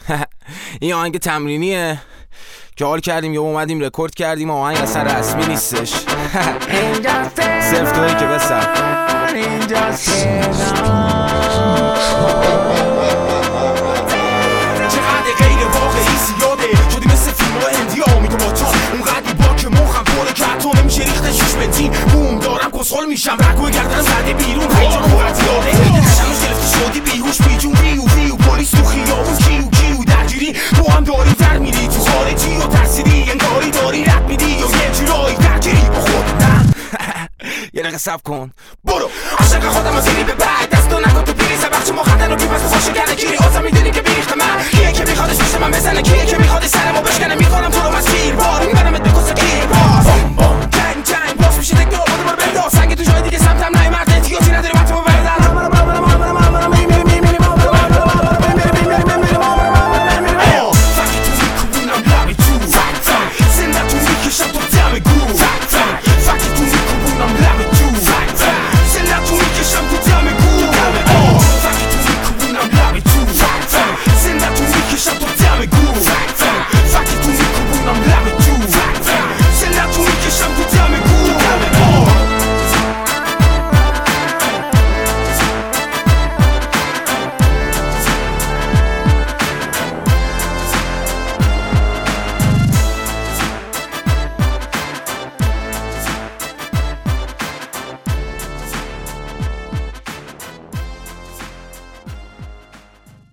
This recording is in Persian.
این آهنگ تمرینیه که حال کردیم یا اومدیم رکورد کردیم. آهنگ اصلا رسمی نیستش. صرف تویی که بسر چقدر غیر واقعی زیاده شدی مثل فیلم ها هندی آمیدو با تان اونقدی با که مخم پره کتو نمیشه ریخته شوش بنزین بوم دارم کسخل میشم رگوی گردنم زده بیرون هیجان اونقدر یاده تشمش گرفتی شدی بیهوش بیجون بیو پلیس تو خیابون کیو درگیری تو هم داری در میری تو خارجی و ترسیدی انگاری داری رد میدی یا یه جورایی درگیری با خود نه یه دقیقه صبر کن برو عاشق خودم از اینی به بعد دستو نکن تو پیری سبخش مخدن و بی بس خوشه گره گیری آزم میدونی که بیریختم